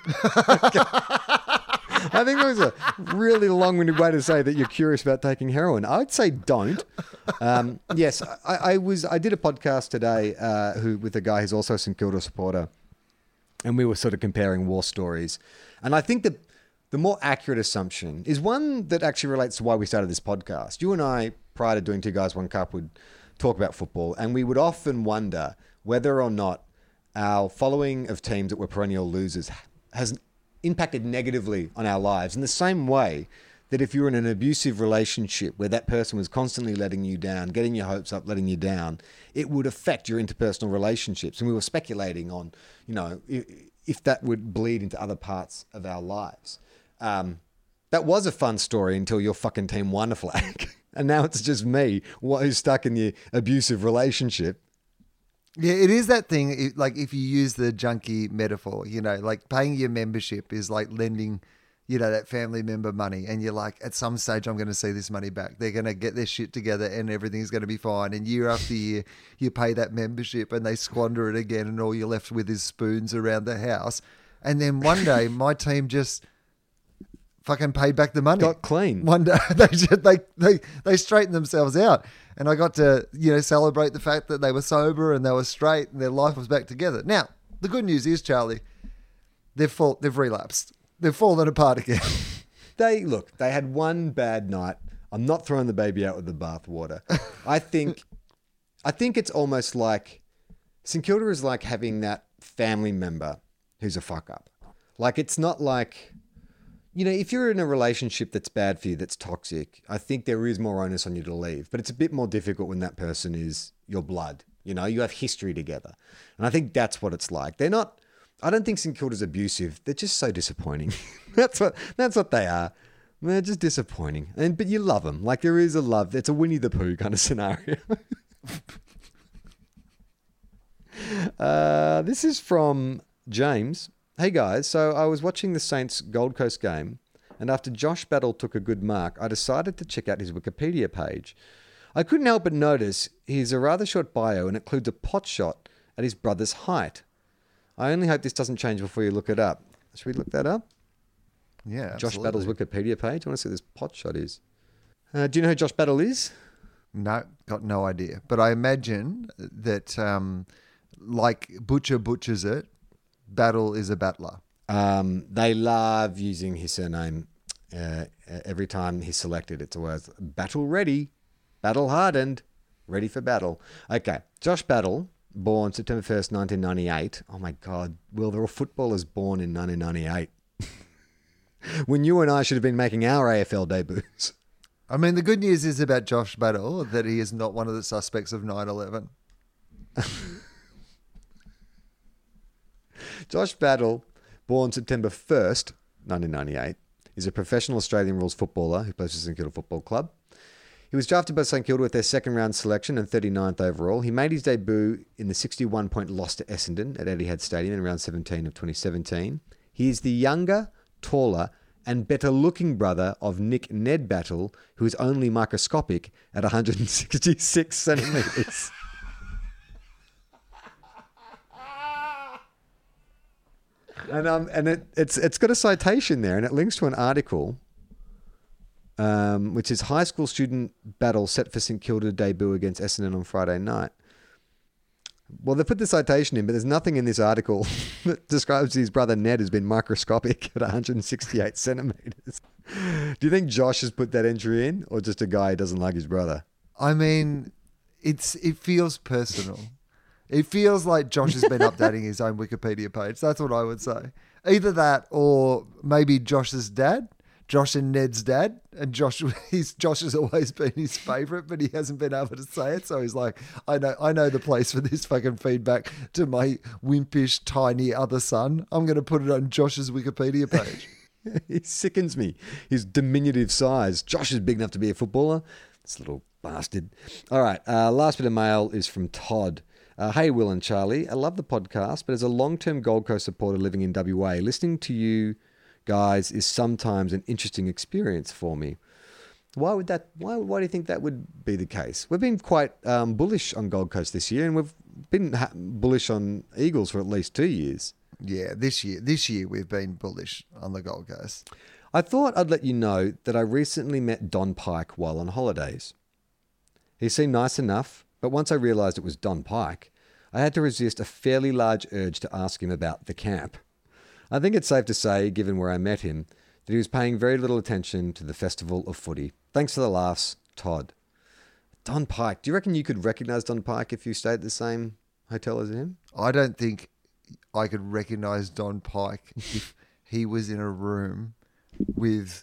I think that was a really long-winded way to say that you're curious about taking heroin. I'd say don't. Yes, I did a podcast today with a guy who's also a St Kilda supporter, and we were sort of comparing war stories. And I think that the more accurate assumption is one that actually relates to why we started this podcast. You and I, prior to doing 2 Guys, 1 Cup, would talk about football, and we would often wonder whether or not our following of teams that were perennial losers has impacted negatively on our lives in the same way that if you're in an abusive relationship where that person was constantly letting you down, getting your hopes up, letting you down, it would affect your interpersonal relationships. And we were speculating on, if that would bleed into other parts of our lives. That was a fun story until your fucking team won a flag. And now it's just me who's stuck in the abusive relationship. Yeah, it is that thing, like if you use the junkie metaphor, like paying your membership is like lending that family member money, and you're like, at some stage, I'm going to see this money back. They're going to get their shit together and everything's going to be fine. And year after year, you pay that membership and they squander it again, and all you're left with is spoons around the house. And then one day, my team just fucking paid back the money. Got clean. One day, they straightened themselves out. And I got to, celebrate the fact that they were sober and they were straight and their life was back together. Now, the good news is, Charlie, they've relapsed. They've fallen apart again. They had one bad night. I'm not throwing the baby out with the bathwater. I think it's almost like St Kilda is like having that family member who's a fuck up. Like, it's not like, if you're in a relationship that's bad for you, that's toxic, I think there is more onus on you to leave. But it's a bit more difficult when that person is your blood. You have history together. And I think that's what it's like. I don't think St Kilda's abusive. They're just so disappointing. That's what they are. They're just disappointing. But you love them. Like, there is a love. It's a Winnie the Pooh kind of scenario. This is from James. Hey guys, so I was watching the Saints Gold Coast game, and after Josh Battle took a good mark, I decided to check out his Wikipedia page. I couldn't help but notice he's a rather short bio and includes a pot shot at his brother's height. I only hope this doesn't change before you look it up. Should we look that up? Yeah, absolutely. Josh Battle's Wikipedia page. I want to see what this pot shot is. Do you know who Josh Battle is? No, got no idea. But I imagine that, like Butcher butchers it, Battle is a battler. They love using his surname every time he's selected. It's always battle ready, battle hardened, ready for battle. Okay, Josh Battle, born September 1st, 1998. Oh my God, Will, there were footballers born in 1998. When you and I should have been making our AFL debuts. I mean, the good news is about Josh Battle that he is not one of the suspects of 9/11. Josh Battle, born September 1st, 1998, is a professional Australian rules footballer who plays for St Kilda Football Club. He was drafted by St Kilda with their second round selection and 39th overall. He made his debut in the 61-point loss to Essendon at Etihad Stadium in round 17 of 2017. He is the younger, taller, and better-looking brother of Nick Ned Battle, who is only microscopic at 166 centimetres. And it's got a citation there, and it links to an article, which is high school student battle set for St Kilda debut against Essendon on Friday night. Well, they put the citation in, but there's nothing in this article that describes his brother Ned as being microscopic at 168 centimetres. Do you think Josh has put that entry in, or just a guy who doesn't like his brother? I mean, it feels personal. It feels like Josh has been updating his own Wikipedia page. That's what I would say. Either that or maybe Josh's dad, Josh and Ned's dad. And Josh has always been his favourite, but he hasn't been able to say it. So he's like, I know the place for this fucking feedback to my wimpish, tiny other son. I'm going to put it on Josh's Wikipedia page. He sickens me. His diminutive size. Josh is big enough to be a footballer. This little bastard. All right. Last bit of mail is from Todd. Hey, Will and Charlie, I love the podcast, but as a long-term Gold Coast supporter living in WA, listening to you guys is sometimes an interesting experience for me. Why do you think that would be the case? We've been quite bullish on Gold Coast this year, and we've been bullish on Eagles for at least 2 years. Yeah, this year we've been bullish on the Gold Coast. I thought I'd let you know that I recently met Don Pike while on holidays. He seemed nice enough, but once I realised it was Don Pike, I had to resist a fairly large urge to ask him about the camp. I think it's safe to say, given where I met him, that he was paying very little attention to the festival of footy. Thanks for the laughs, Todd. Don Pike. Do you reckon you could recognise Don Pike if you stayed at the same hotel as him? I don't think I could recognise Don Pike if he was in a room with...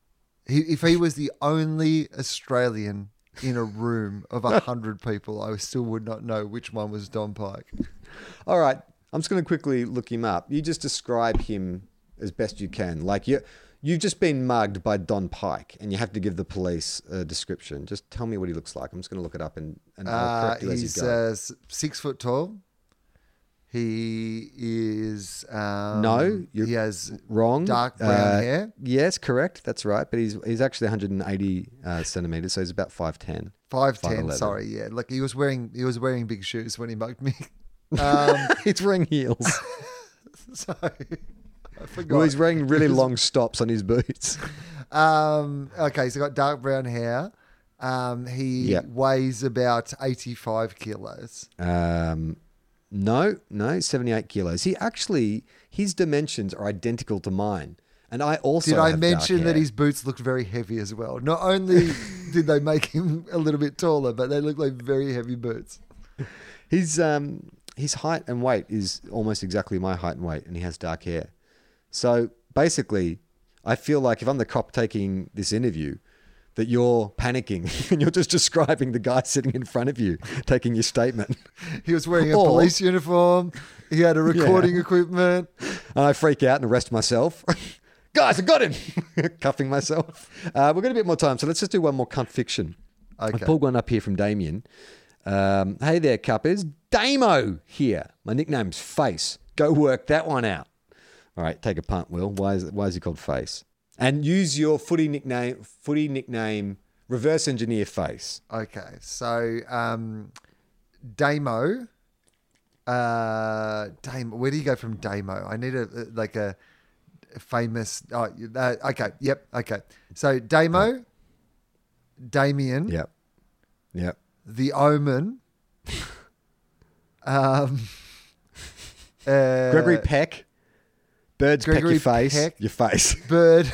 If he was the only Australian in a room of 100 people, I still would not know which one was Don Pike. All right. I'm just going to quickly look him up. You just describe him as best you can. Like you've just been mugged by Don Pike and you have to give the police a description. Just tell me what he looks like. I'm just going to look it up and I'll correct you as you go. He's 6 foot tall. He is... No, he has wrong. dark brown hair. Yes, correct. That's right. But he's actually 180 centimeters, so he's about 5'10". 5'10", sorry, yeah. Like he was wearing big shoes when he mugged me. He's wearing heels. Sorry, I forgot. Well, he's wearing really long stops on his boots. Okay, so he's got dark brown hair. He weighs about 85 kilos. No, 78 kilos. His dimensions are identical to mine. And I also Did I mention that his boots looked very heavy as well? Not only did they make him a little bit taller, but they look like very heavy boots. His height and weight is almost exactly my height and weight, and he has dark hair. So basically, I feel like if I'm the cop taking this interview, that you're panicking and you're just describing the guy sitting in front of you, taking your statement. He was wearing a police uniform. He had a recording equipment. And I freak out and arrest myself. Guys, I got him! Cuffing myself. We've got a bit more time, so let's just do one more cunt fiction. Okay. I pulled one up here from Damien. Hey there, cuppers. Damo here. My nickname's Face. Go work that one out. All right, take a punt, Will. Why is he called Face? And use your footy nickname, reverse engineer Face. Okay, so Damo. Damo. Where do you go from Damo? I need a famous. Okay. Yep. Okay. So Damo, Damien. Yep. The Omen. Gregory Peck. Birds peck your face. Your face. Bird.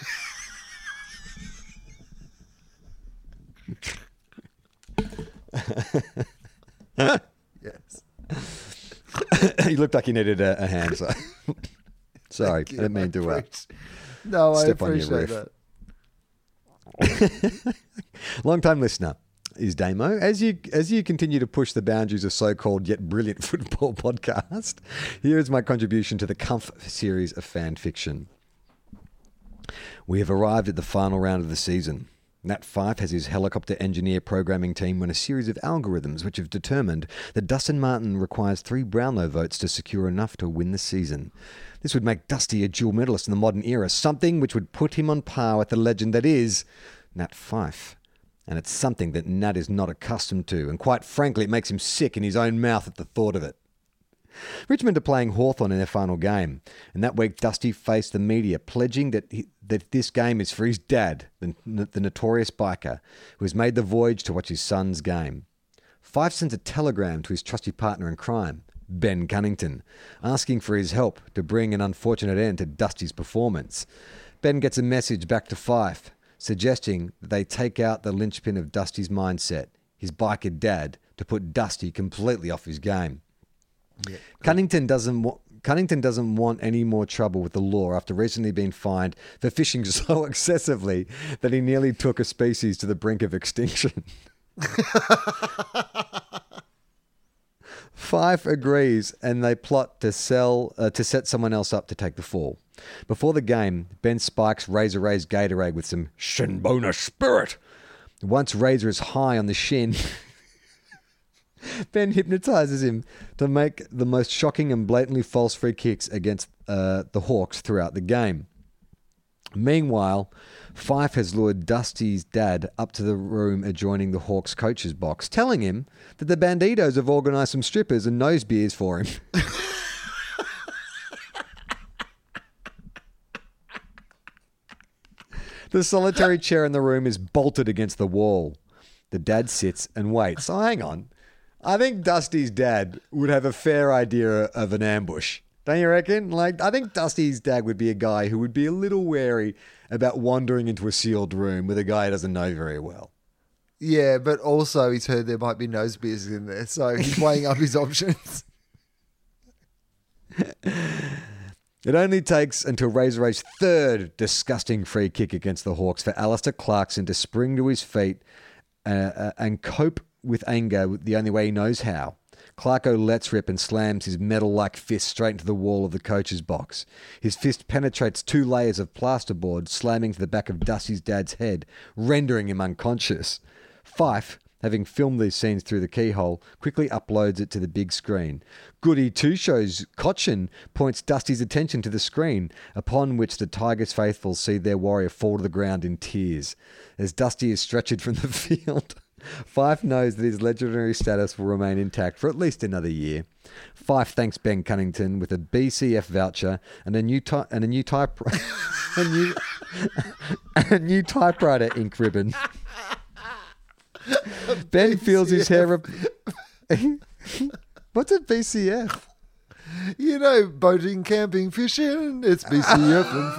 Yes. You looked like you needed a hand. So. Sorry, I didn't mean to no, I step on your appreciate roof. that. Long-time listener is Damo. As you continue to push the boundaries of so-called yet brilliant football podcast, here is my contribution to the Comf series of fan fiction. We have arrived at the final round of the season. Nat Fyfe has his helicopter engineer programming team run a series of algorithms which have determined that Dustin Martin requires 3 Brownlow votes to secure enough to win the season. This would make Dusty a dual medalist in the modern era, something which would put him on par with the legend that is Nat Fyfe. And it's something that Nat is not accustomed to, and quite frankly, it makes him sick in his own mouth at the thought of it. Richmond are playing Hawthorn in their final game, and that week Dusty faced the media, pledging that this game is for his dad, the notorious biker, who has made the voyage to watch his son's game. Fyfe sends a telegram to his trusty partner in crime, Ben Cunnington, asking for his help to bring an unfortunate end to Dusty's performance. Ben gets a message back to Fyfe, suggesting that they take out the linchpin of Dusty's mindset, his biker dad, to put Dusty completely off his game. Yeah, Cunnington doesn't want any more trouble with the law after recently being fined for fishing so excessively that he nearly took a species to the brink of extinction. Fyfe agrees, and they plot to set someone else up to take the fall. Before the game, Ben spikes Razor Ray's Gatorade with some Shinbona Spirit. Once Razor is high on the shin, Ben hypnotizes him to make the most shocking and blatantly false free kicks against the Hawks throughout the game. Meanwhile, Fyfe has lured Dusty's dad up to the room adjoining the Hawks coach's box, telling him that the Banditos have organised some strippers and nose beers for him. The solitary chair in the room is bolted against the wall. The dad sits and waits. Oh, hang on. I think Dusty's dad would have a fair idea of an ambush. Don't you reckon? I think Dusty's dad would be a guy who would be a little wary about wandering into a sealed room with a guy he doesn't know very well. Yeah, but also he's heard there might be nose beers in there, so he's weighing up his options. It only takes until Razor Ray's third disgusting free kick against the Hawks for Alistair Clarkson to spring to his feet and cope with anger the only way he knows how. Clarko lets rip and slams his metal-like fist straight into the wall of the coach's box. His fist penetrates 2 layers of plasterboard, slamming to the back of Dusty's dad's head, rendering him unconscious. Fyfe, having filmed these scenes through the keyhole, quickly uploads it to the big screen. Goody Two-Shoes Cochin points Dusty's attention to the screen, upon which the Tigers faithful see their warrior fall to the ground in tears. As Dusty is stretchered from the field, Fife knows that his legendary status will remain intact for at least another year. Fife thanks Ben Cunnington with a BCF voucher and a new typewriter ink ribbon. Ben feels his hair. What's a BCF? You know, boating, camping, fishing. It's BCF and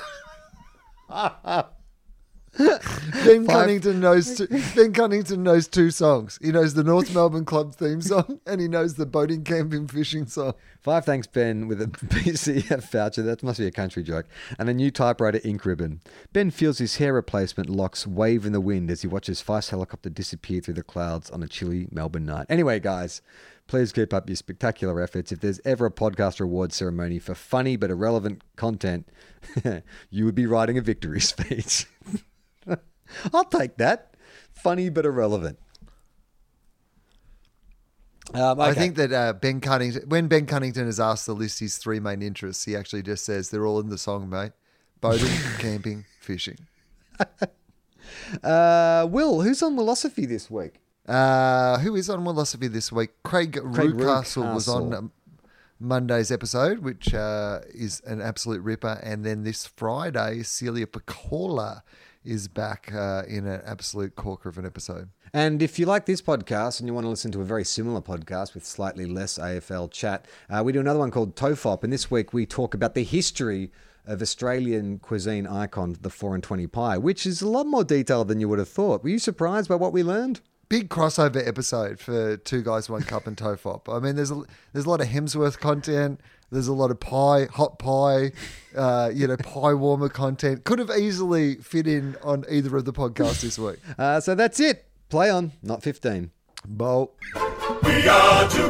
fun. Ben Cunnington knows two songs. He knows the North Melbourne Club theme song and he knows the boating, camping, fishing song. Five thanks Ben with a BCF voucher, that must be a country joke, and a new typewriter ink ribbon. Ben feels his hair replacement locks wave in the wind as he watches Fife's helicopter disappear through the clouds on a chilly Melbourne night. Anyway, guys, please keep up your spectacular efforts. If there's ever a podcast reward ceremony for funny but irrelevant content, you would be writing a victory speech. I'll take that. Funny but irrelevant. Okay. I think that Ben Cunnington, when Ben Cunnington is asked to list his three main interests, he actually just says they're all in the song, mate. Boating, camping, fishing. Will, who's on Philosophy this week? Who is on Philosophy this week? Craig Rucastle was on Monday's episode, which is an absolute ripper. And then this Friday, Celia Paccola is back in an absolute corker of an episode. And if you like this podcast and you want to listen to a very similar podcast with slightly less AFL chat, we do another one called TOFOP. And this week we talk about the history of Australian cuisine icon, the 4 and 20 pie, which is a lot more detailed than you would have thought. Were you surprised by what we learned? Big crossover episode for Two Guys, One Cup and TOFOP. I mean, there's a lot of Hemsworth content. There's a lot of pie, hot pie, pie warmer content. Could have easily fit in on either of the podcasts this week. So that's it. Play on, not 15. Bolt. We are